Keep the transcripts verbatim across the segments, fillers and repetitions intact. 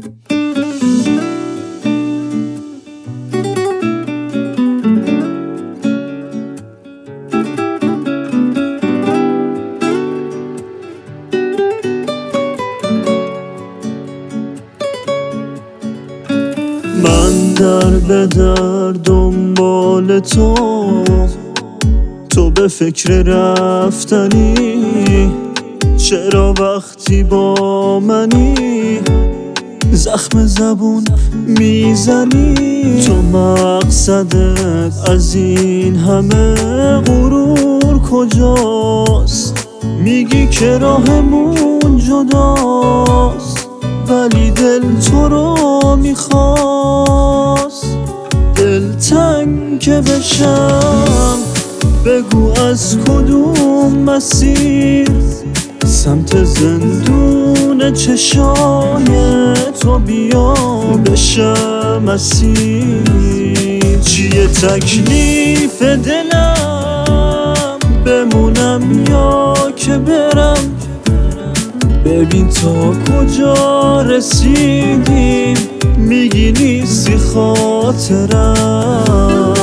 من در به در دنبال تو، تو به فکر رفتنی. چرا وقتی با منی زخم زبون میزنی؟ تو مقصدت از این همه غرور کجاست؟ میگی که راهمون جداست، ولی دل تو رو میخواست. دلتنگ که بشم بگو از کدوم مسیر، سمت زندون چشای تو بیام بشم اسیر. چیه تکلیف دلم، بمونم یا که برم؟ ببین تا کجا رسیدیم، میگی نیستی خاطرم.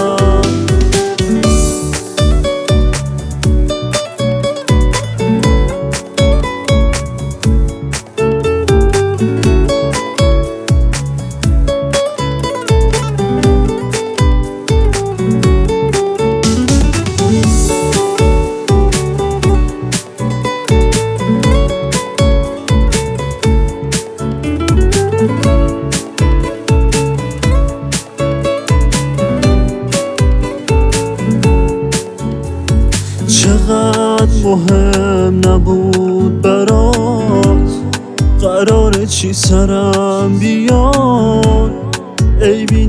چقدر مهم نبود برات، قراره چی سرم بیاد، عیبی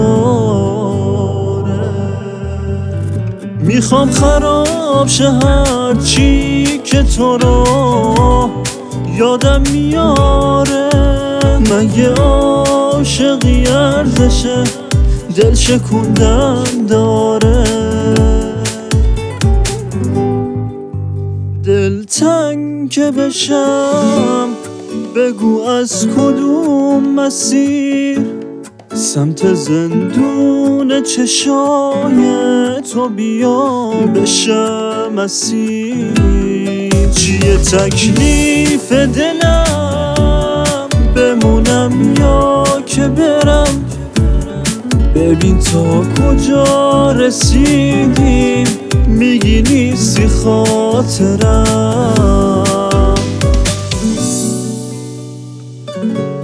نداره. میخوام خراب شه هر چی که تو رو یادم میاره. مگه عاشقی ارزشه دل شکوندن داره؟ دلتنگ که بشم بگو از کدوم مسیر، سمت زندون چشای تو بیام بشم اسیر. چیه تکلیف دلم، بمونم یا که برم؟ ببین تا کجا رسیدیم، میگی نیستی خاطرم.